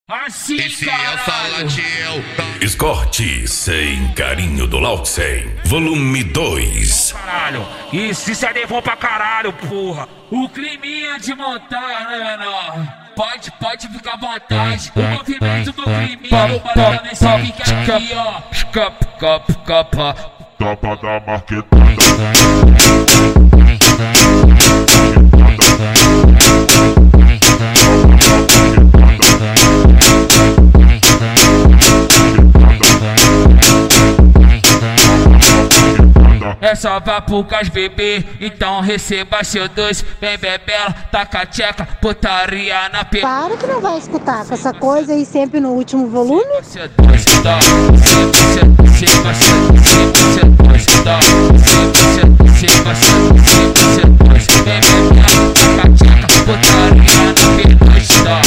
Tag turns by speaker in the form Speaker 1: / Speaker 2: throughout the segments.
Speaker 1: Assim,
Speaker 2: Esse é
Speaker 1: caralho.
Speaker 2: Salatiel.
Speaker 3: Escorte sem carinho do Lautzen, volume 2.
Speaker 1: Caralho, isso é levou pra caralho, porra. O climinha de montar, né, menor? Pode ficar à vontade. O movimento do climinha, vou mandar nesse pique aqui, ó.
Speaker 4: Tapa da marquetada.
Speaker 1: É só vapucas, bebê, então receba seu doce. Vem bebela, taca a tcheca, putaria na pe...
Speaker 5: Claro que não vai escutar com essa coisa aí sempre no último volume.
Speaker 1: Você doce, dá. Você doce, dá. Você doce. Vem bebela, taca a tcheca, putaria na pe... dá.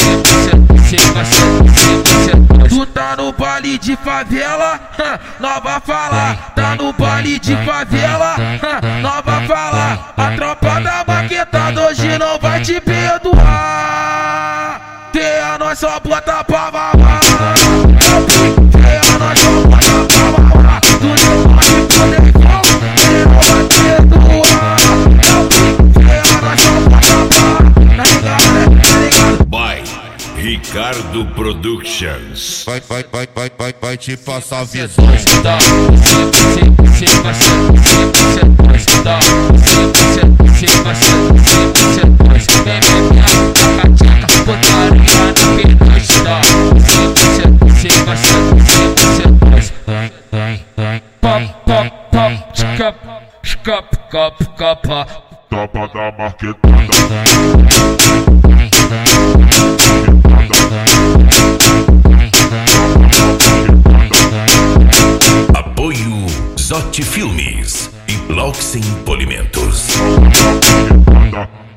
Speaker 1: Tu tá no baile de favela, nova fala. Tá no baile de favela, nova fala. A tropa da maquetada hoje não vai te perdoar. Tem a nós só bota pra mamar. Tem a nós só bota pra mamar. Tu não pode poder falar, ele não vai perdoar. Tem a nós só bota pra mamar. Tá ligado, né? Tá ligado?
Speaker 3: By Ricardo Productions.
Speaker 2: Vai te passar visão.
Speaker 4: Tapa da marquetada.
Speaker 3: Apoio Zote Filmes e Lautzen Polimentos.